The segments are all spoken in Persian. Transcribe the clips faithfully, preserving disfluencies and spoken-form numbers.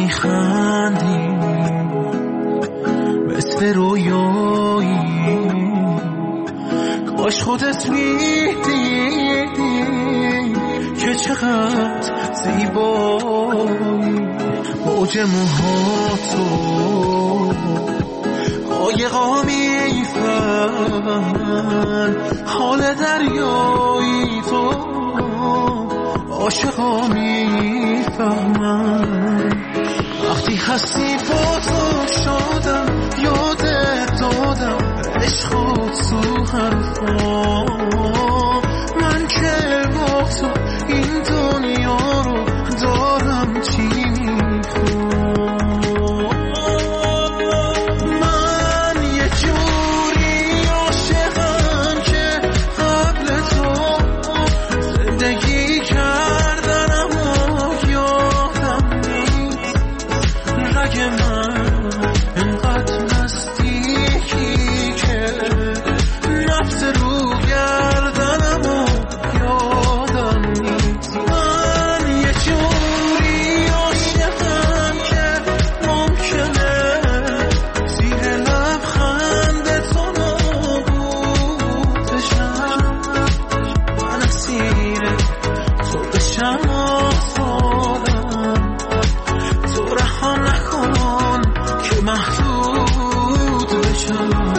میخندی مثل رویایی، کاش خودت میدیدی که چقدر زیبایی. موج موهاتو قایقا میفهمن، حال دریایی تو عاشقا میفهمن. وقتی هستی با تو شدم، یادت دادم عشقات تو حرفا. من که با تو این دنیا رو دارم چی میخوام. من یه جوری عاشقم که قبل تو زندگی کردنم و یادم نیست. رگ من انقدر نزدیکی که نفس رو گردنم و یادم نیست. من یه جوری عاشقم که ممکنه زیر لبخند تو نابود بشم. من اسیر تو بشم آزادم، تو رها نکن که محدود بشم.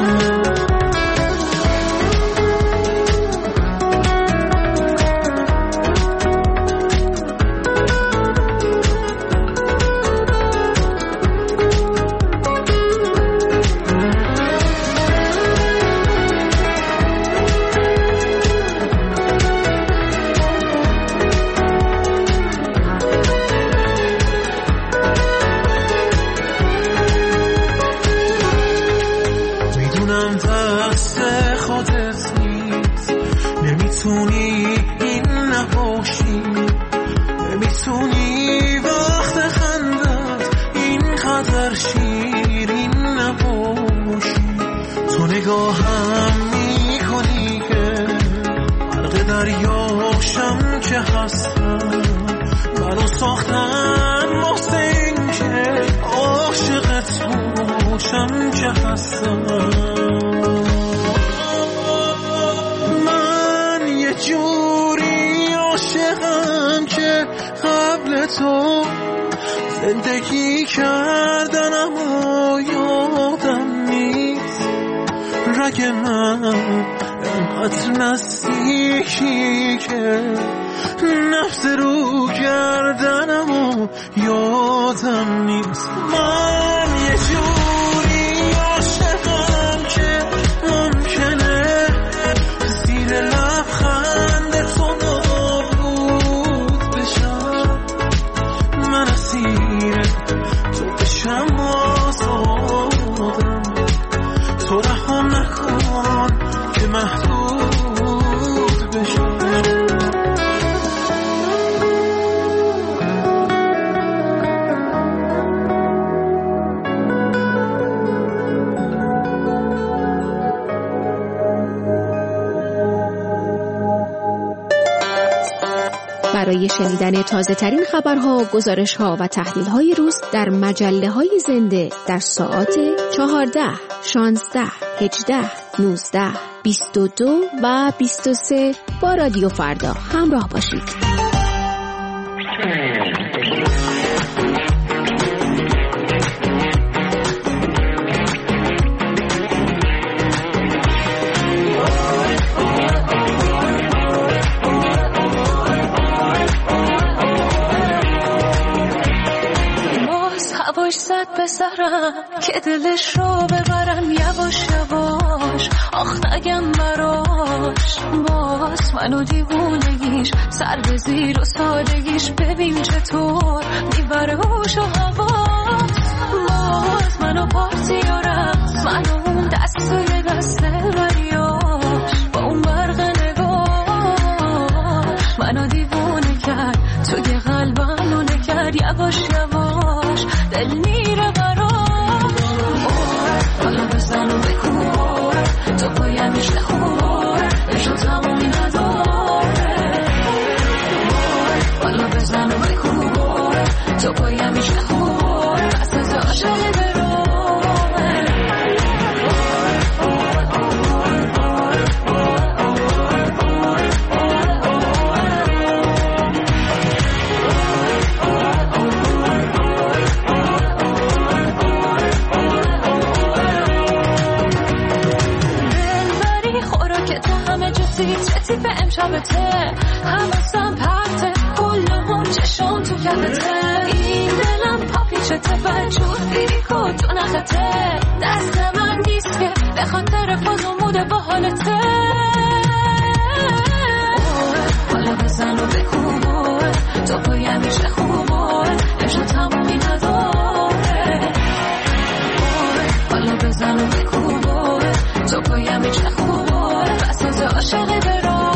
میدونم دست خودت نیست، نمیتونی این نباشی، نمیتونی وقت خندت اینقدر شیرین نباشی. تو نگاهم میکنی که غرق دریاشم که هستم. منو ساختن واسه این که عاشقت باشم که هستم. من یه جوری عاشقم که قبل تو زندگی کردنم و یادم نیست. رگ من انقدر نزدیکی که نفس رو گردنم و یادم نیست. من یه جوری عاشقم که ممکنه زیر لبخند تو نابود بشم. من اسیر تو بشم آزادم، تو رها نکن که محدود بشم. برای شنیدن تازه ترین خبرها، گزارشها و تحلیل های روز در مجله های زنده در ساعات چهارده، شانزده، هجده، نوزده، بیست و دو و بیست و سه با رادیو فردا همراه باشید. زد به سرم که دلش رو ببرم یواش یواش. آخ نگم براش باز منو دیوونگیش، سر به زیر و سادگیش ببین چطور میبره هوش و حواس. باز منو پارتی و رقص، منو اون دست و یه دسته بریاش، با اون برق نگاش منو دیوونه کرد، توی قلبم نکرد یواش یواش. دل میره براش، حالا بزن و بکن تو پایمش نخور، بشو تمومی نداره. حالا بزن و بکن تو پایمش نخور، شبته حواسم پرته کلهم چشم تو کفته این دلم پاپیچته وجود بیری کن تو نخته دست من نیست که به خاطر فازموده با حالته حالا بزن و بکوبه تو پای همیشه خوبه عشق تمومی نداره حالا بزن و بکوبه تو پای همیشه خوبه بس از عاشق برامه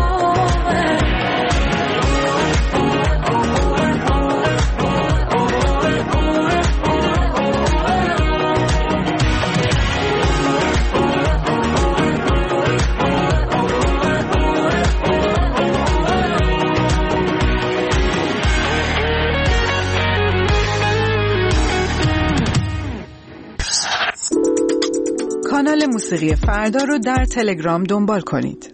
کانال موسیقی فردا رو در تلگرام دنبال کنید.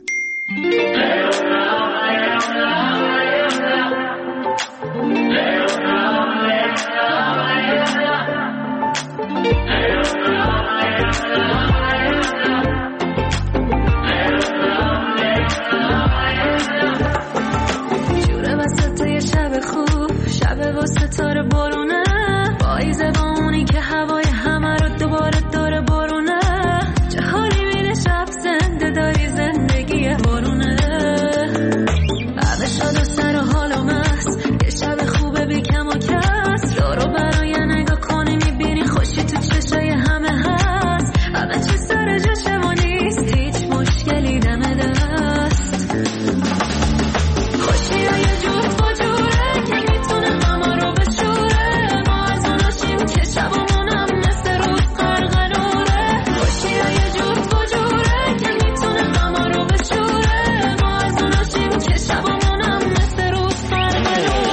جوره وسط شب خوب شب با ستاره بارونه پاییزه با اونی که هوای همه رو دوباره داره بارونه چه حالی میده شب زنده داری زندگی بارونه عبه شد و سر و حالم هست یه شب خوبه بی کم و کس رو رو برای نگاه کنی میبینی خوشی تو چشای همه هست همه چی سر جاشه و نیست هیچ مشکلی دم دست خوشی های جور با جوره که میتونه همه رو بشوره ما از اوناشیم که شبمونم مثل روز قرقنوره خوشی های جور با جوره که میتونه همه رو بشوره ما از اوناشیم که شبمونم مثل روز قرقنوره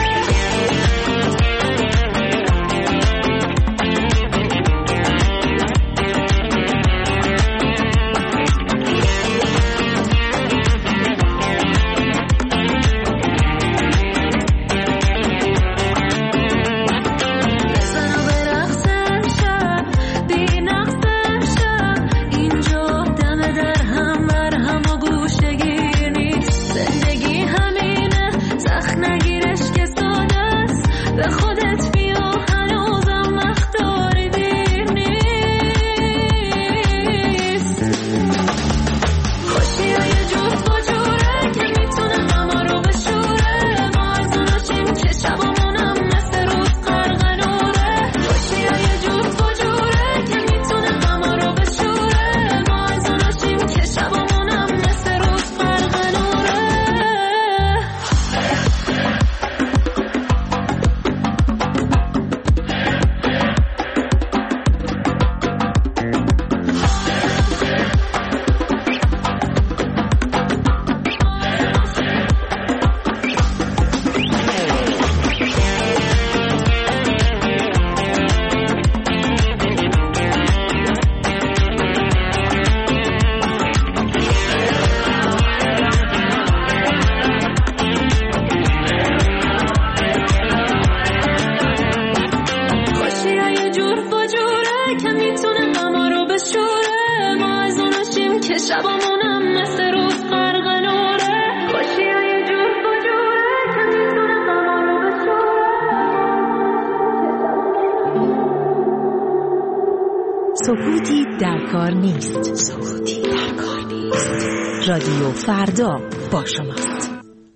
سکوتی در کار نیست. سکوتی در کار نیست. رادیو فردا با شماست.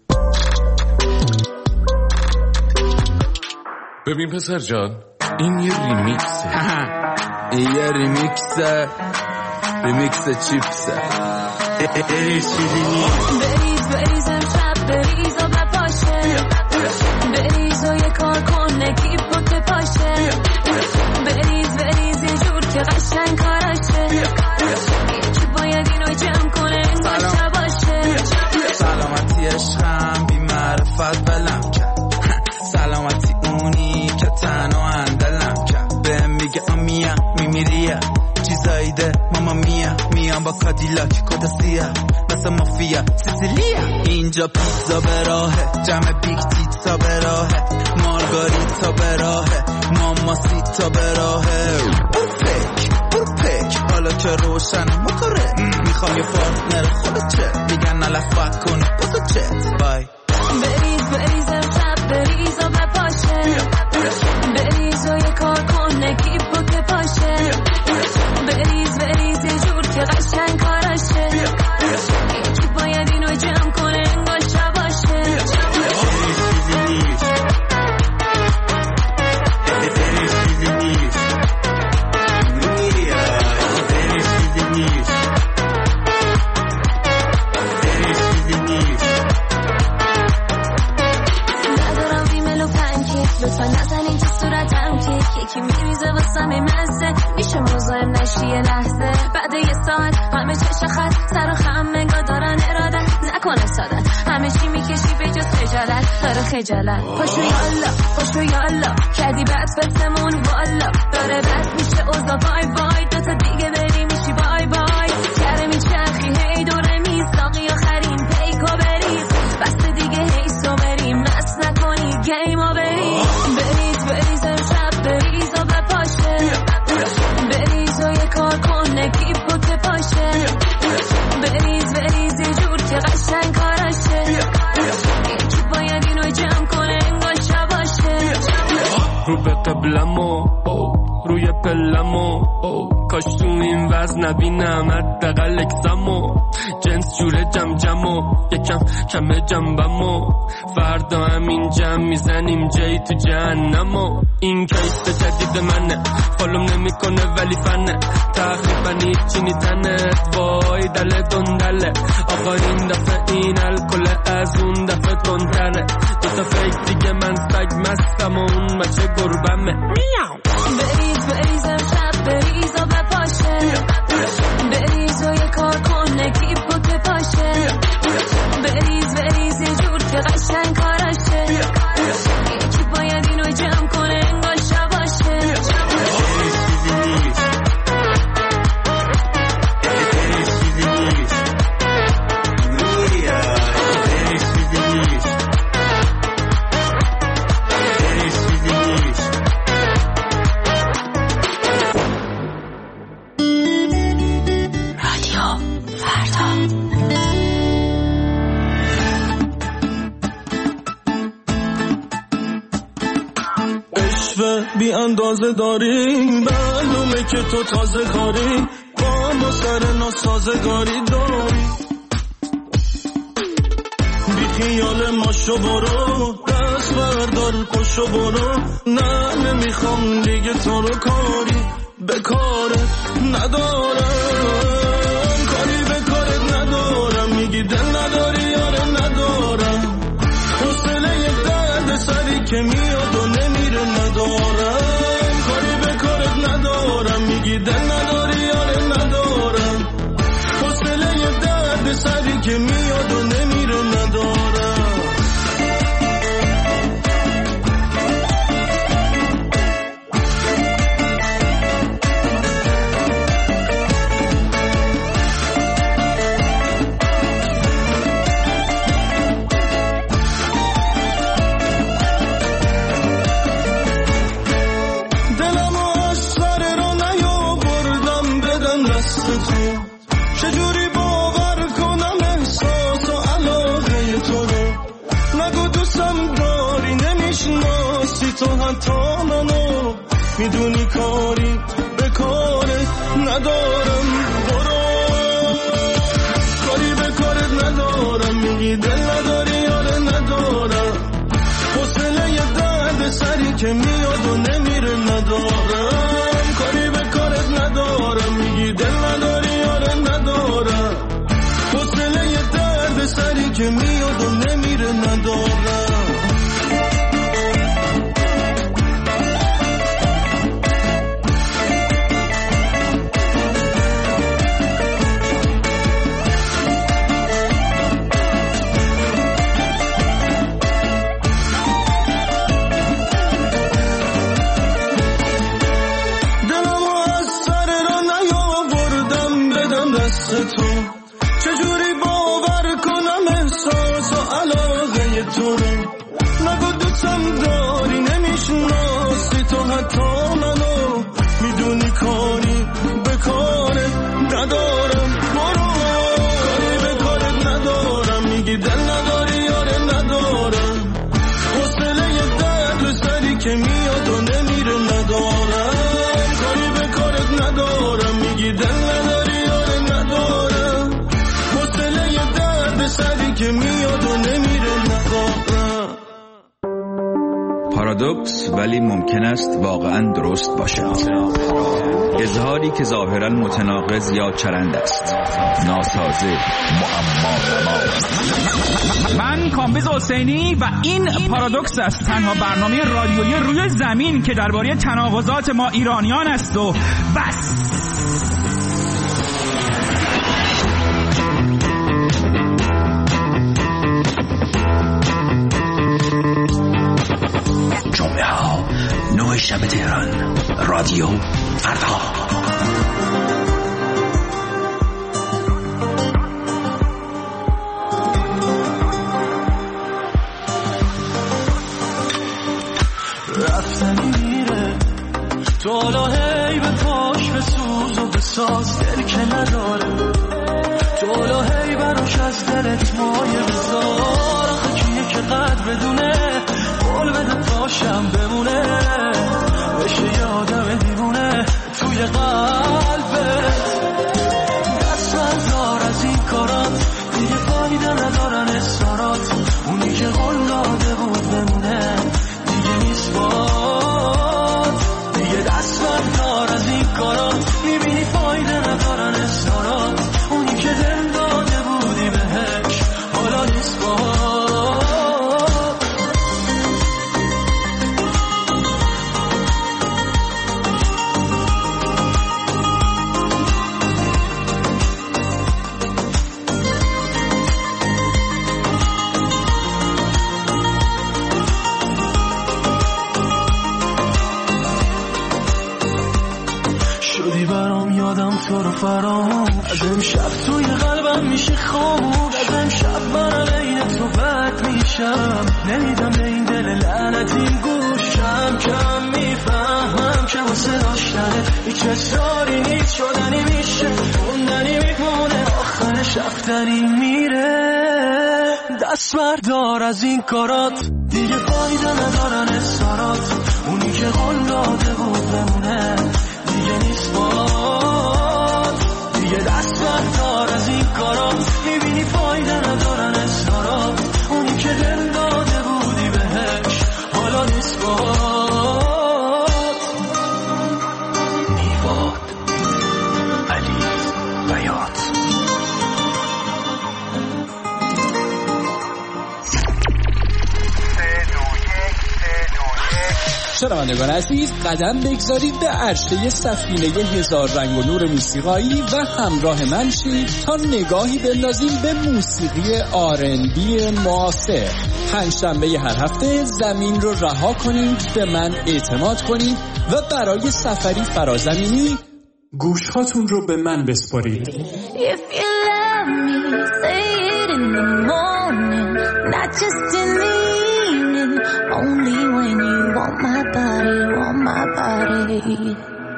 ببین پسر جان این یه ریمیکسه. این یه ریمیکسه. ریمیکس چیپسه. بریز بریز امشب بریز و بپاشه بریز و یه کار کن نگیب کن که پاشه بریز بریز یه جور که قشنگ کاراشه یکی باید اینو جمع کنه این باشه باشه سلامتی عشقم بی معرفت بلم کرد سلامتی اونی که تنها اندلم کرد بهم میگه آمیا میمیریم چیزایی ده ماما میا میام با کادیلاک کدسیه مثل مافیا سیسیلیا اینجا پیزا به راهه جمع بیگ تیتا به راهه مارگاریتا به راهه ماماسیتا به راهه برو پک برو پک حالا که روشن موتوره میخوام یه پارتنر خودت چه میگن نلف بد کنه بسو همه چی میکشی به جز خجالت داره خجالت پاشو یالا پاشو یالا کردی بعد فتمون والا داره بد میشه اوزا وای وای دوتا دیگه بری میشی بای بای کره میچرخی هی دوره میساقی آخرین پیکو بریز بس دیگه هی سو بریم مست نکنی گیمو بریز بریز بریز امشب بریز و بپاشه بریز و یه کار کن نگیب کت پاشه بریز بریز یه جور که قشنگ کارشه یکی باید اینو جمع کنه انگار شباشه رو به قبلمو روی پلمو کاش تو این وزن نبینم حداقل اکسمو جنس جوره جم جمو یکم کمه جنبمو فردا همین جمع میزنیم جایی تو جهنمو این کیس جدید منه فالوم نمیکنه ولی فنه تقریبا هیچی نیتنت وای دل دندله آقا این دفعه این الکل از اون دفعه تندره دوتا فیک دیگه من سگ مستم و اون بچه گربمه بریز بریز امشب بریز و بپاشه بریز و یه کار کن نگیب کت پاشه بریز بریز یه جور که قشنگ کارشه یکی باید اینو جمع کنه انگار شباشه بی اندازه داریم معلومه که تو تازه کاری با ما سر ناسازگاری داری بی خیال ماشو برو دست بردار پشو برو نه نمیخوام دیگه تو رو کاری به کارت ندارم کاری به کارت ندارم میگی دل نداری یاره ندارم حوصله یک درد سری که میاد و نمیره ندارم کاری به کارت ندارم میگی دل نداری یاره ندارم حوصله یک درد سری که میاد و نمیره ندارم چجوری باور کنم احساس و علاقه تو رو نگو دوستم داری نمیشناسی تو حتی منو میدونی کاری به کارت ندارم برو کاری به کارت ندارم میگی دل نداری یاره ندارم حوصله یه درد سری که میاد و نمیره ندارم کاری به کارت ندارم میگی دل نداری یاره ندارم حوصله یه درد سری که میاد و نمیره ندارم تو چجوری باور کنم احساس و علاقه تو رو نگو دوستم داری نمیشناسی تو حتی منو میدونی کاری به کارت ندارم برو کاری به کارت ندارم میگی دل نداری یاره ندارم حوصله یه درد سری که میاد و نمیره ندارم کاری به کارت ندارم میگی دل نداری سری که میاد و نمیره ندارم پارادوکس ولی ممکن است واقعا درست باشد اظهاری که ظاهرا متناقض یا چرند است ناسازه معما من کامبیز حسینی و این پارادوکس است تنها برنامه رادیویی روی زمین که درباره تناقضات ما ایرانیان است و بس شب تهران، رادیو فردا. رفتنی میره تو حالا هی به پاش به سوز و به ساز دل که نداره، تو حالا هی براش از دلت مایه بذار. آخه کیه که قدر بدونه قول بده پاشم بمونه، بشه یه آدم دیوونه توی قلبت. دست بردار از این کارات دیگه فایده ندارن اصرارات، اونی که قول داده بود بمونه دیگه نیست باد. دیگه دست بردار از این کارات، میبینی فایده ندارن اصرارات، اونی که دل داده بودی بهش حالا نیست باد. تو رو فراموش از امشب توی قلبم میشه خاموش، از امشب من علیه تو بد میشم، نمیدم به این دل لعنتیم گوش. کم کم میفهمم که واسه داشتنت هیچ اصراری نیست، شدنی میشه موندنی میمونه، آخرش رفتنی میره. دست بردار از این کارات دیگه فایده ندارن اصرارات، اونی که قول داده بود بمونه دیگه نیست باد. دیگه دست بردار از این کارات، میبینی فایده ندارن اصرارات، اونی که دل داده بودی بهش حالا نیست باد. میواد علی بیات. شنوندگان عزیز، قدم بگذارید به عرشه سفینه هزار رنگ و نور موسیقایی و همراه من شید تا نگاهی بندازیم به موسیقی آر ان بی معاصر. پنجشنبه هر هفته زمین رو رها کنید، به من اعتماد کنید و برای سفری فرازمینی گوشهاتون رو به من بسپارید. If you love me, say it in the morning, not just in the evening, only when you want my body, want my body.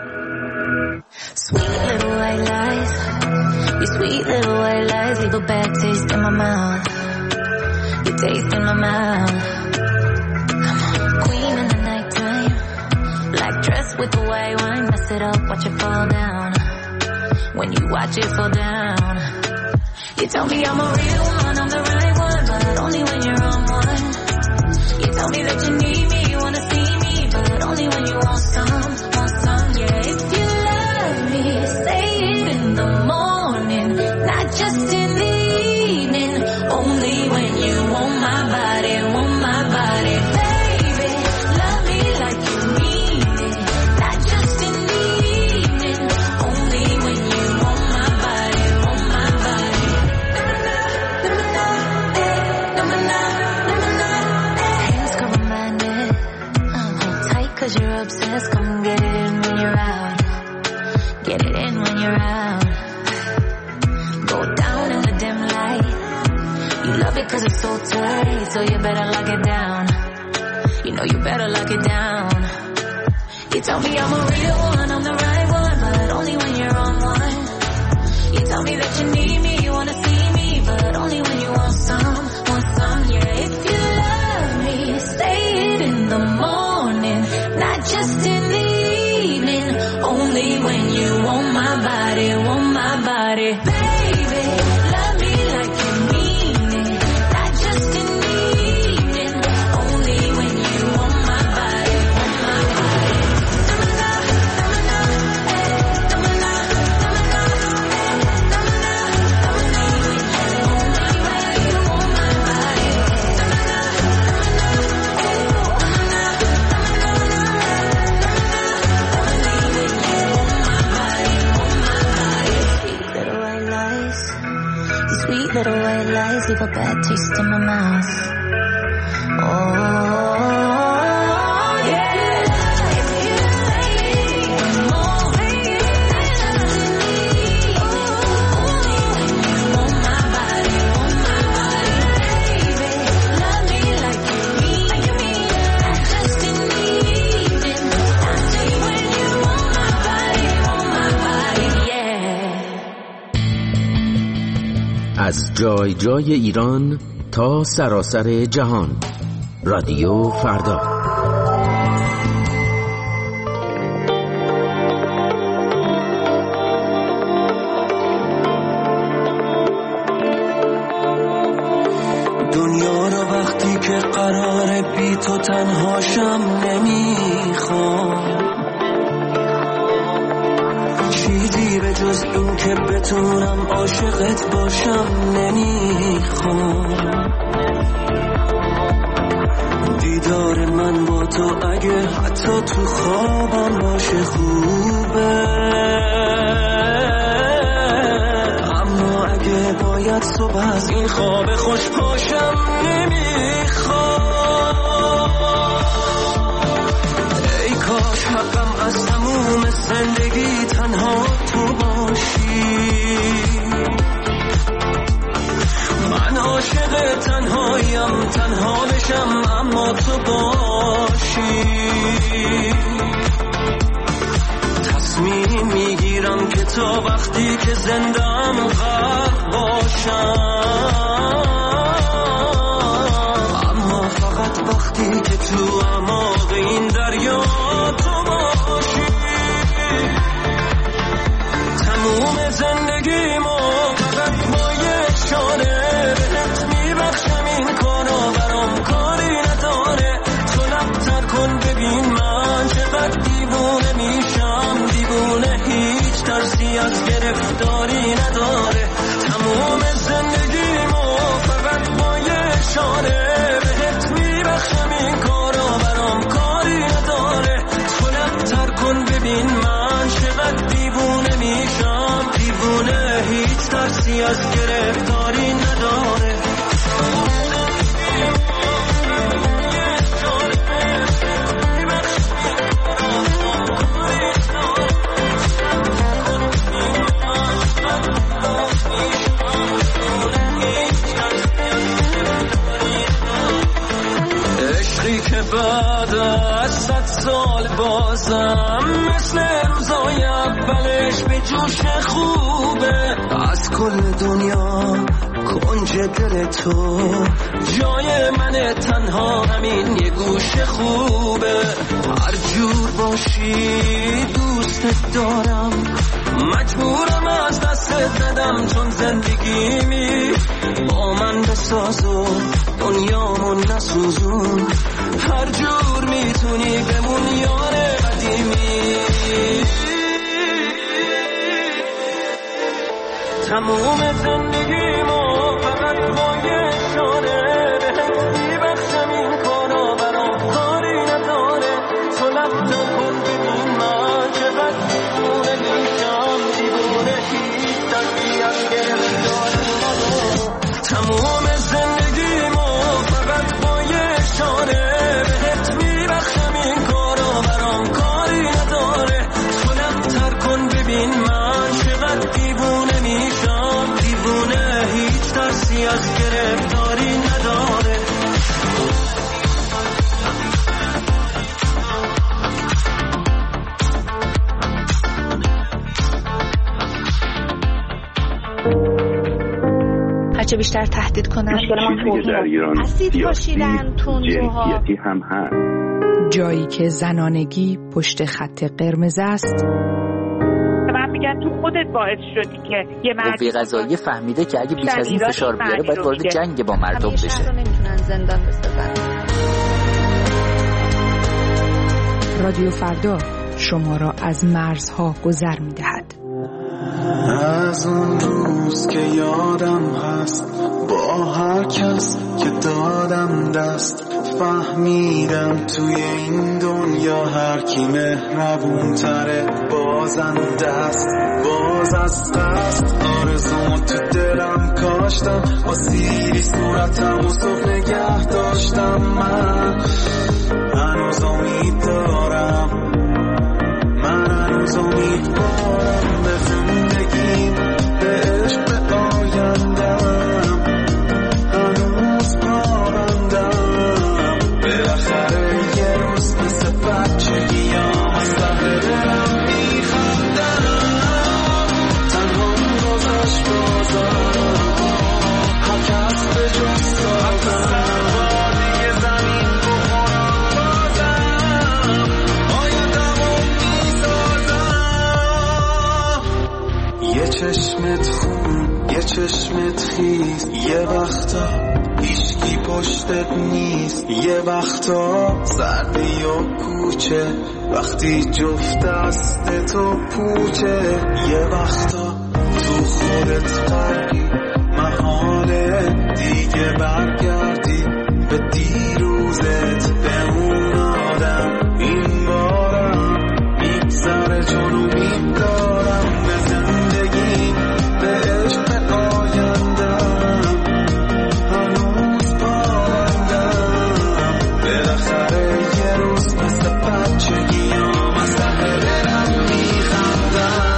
Sweet little white lies, your sweet little white lies leave a bad taste in my mouth, your taste in my mouth. Come on, queen in the nighttime, black dress with the white wine, mess it up, watch it fall down. When you watch it fall down, you tell me I'm a real one, I'm the right one, but only when you're on one. You tell me that you need me, you wanna see me, but only when you want some, want some. Yeah, if you love me, say it in the morning, not just in the evening, only when you want my body, want my body. Baby, love me like you mean it, not just in the evening, only when you want my body, want my body. Hands go reminded, hold tight cause you're obsessed, come get it in when you're out, get it in when you're out. Go down in the dim light, you love it cause it's so tight, so you better lock it down, you know you better lock it down. You tell me I'm a real one, I'm the right one, but only when you're on one. You tell me that you need me, you wanna see me, but only when you want some, want some. Yeah, if you love me, say it in the morning, not just in the evening, only when you want my body, want my body. Baby, love me like you mean it, not just in the evening, only when you want my body, want my body. Little white lies leave a bad taste in my mouth. Oh, yeah. If you از جای جای ایران تا سراسر جهان. رادیو فردا. دنیا رو وقتی که قراره بی تو تنهاشم نمیخوام، چیزی به جز این که بتونم عاشقت باشم نمیخوام. دیدار من با تو اگه حتی تو خوابم باشه خوبه، اما اگه باید صبح از این خواب خوش پاشم نمیخوام. ای کاش حقم از تموم زندگی تنها تو باشی، من عاشق تنهایم، تنها بشم اما تو باشی. تصمیم میگیرم که تا وقتی که زندم غرق باشم، اما فقط وقتی که تو اعماق این دریا تو باشی. تموم زندگیمو فقط با یه اشاره بهت میبخشم، این کارو برام کاری نداره. تو لبتر کن ببین من چقدر دیوونه میشم، دیوونه هیچ ترسی از گرفتاری نداره. تموم زندگیمو فقط با یه اشاره بهت میبخشم، این کارو برام کاری نداره. تو لبتر کن ببین من چقدر دیوونه میشم، دیوونه هیچ ترسی از گرفتاری نداره. عشقی که بعد از صد سال بازم مثل روزای اولش به جوش خوبه. از کل دنیا کنج دل تو جای من، تنها همین یه گوش خوبه. هر جور باشی دوستت دارم، مجبورم از دستت ندم، چون زندگیمی با من بساز و دنیامون نسوزون. هر جور میتونی بمون یار قدیمی. تموم زندگیمو فقط با یه اشاره بهت میبخشم، این کارو برام کاری نداره. تو لبتر کن ببین من چقدر دیوونه میشم، دیوونه هیچ ترسی از گرفتاری نداره. تموم زندگیمو فقط با یه اشاره بهت میبخشم، این کارو برام کاری نداره. تو لبتر کن ببین من چقدر دیوونه میشم، دیوونه هیچ ترسی از گرفتاری نداره. هرچه بیشتر تهدید کنن اسید پاشیدن، تندروها هم هست. جایی که زنانگی پشت خط قرمز است، من میگن تو خودت باعث شدی که یه مرد قوه قضاییه فهمیده که اگه بیش از این فشار بیاره باید وارد جنگ با مردم بشه. نمیتونن زندان بسازن. رادیو فردا شما را از مرزها گذر میدهد. از اون روز که یادم هست با هر کس که دادم دست، فهمیدم توی این دنیا هر کی مهربون تره بازنده است. باز از قصد آرزومو تو دلم کاشتم، با سیری صورتم و صبح نگه داشتم. من هنوز امید دارم، من هنوز امید دارم به زندگیم، به عشق، به آیندم. هنوز پابندم، بالاخره یه روز مثل بچگیام از ته دلم میخندم. تنها گذشت بازم پشتت نیست. یه وقتا سردی و کوچه وقتی جفت دست تو پوچه. یه وقتا تو خودت غرقی محاله دیگه برگردی به دیروزت به اون آدم. این بارم میگذره چون امید دارم به زندگی به عشق آیندم. هنوز پایندم بالاخره یه روز مثل بچگیام از ته دلم میخندم.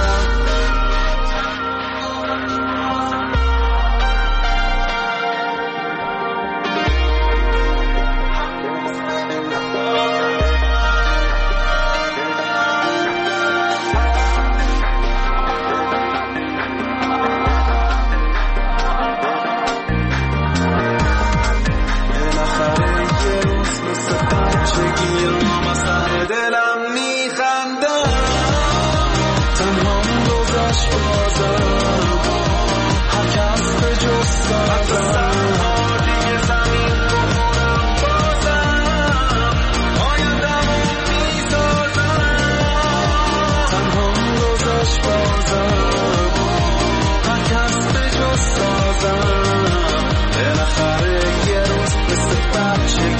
بالاخره یه روز مثل بچه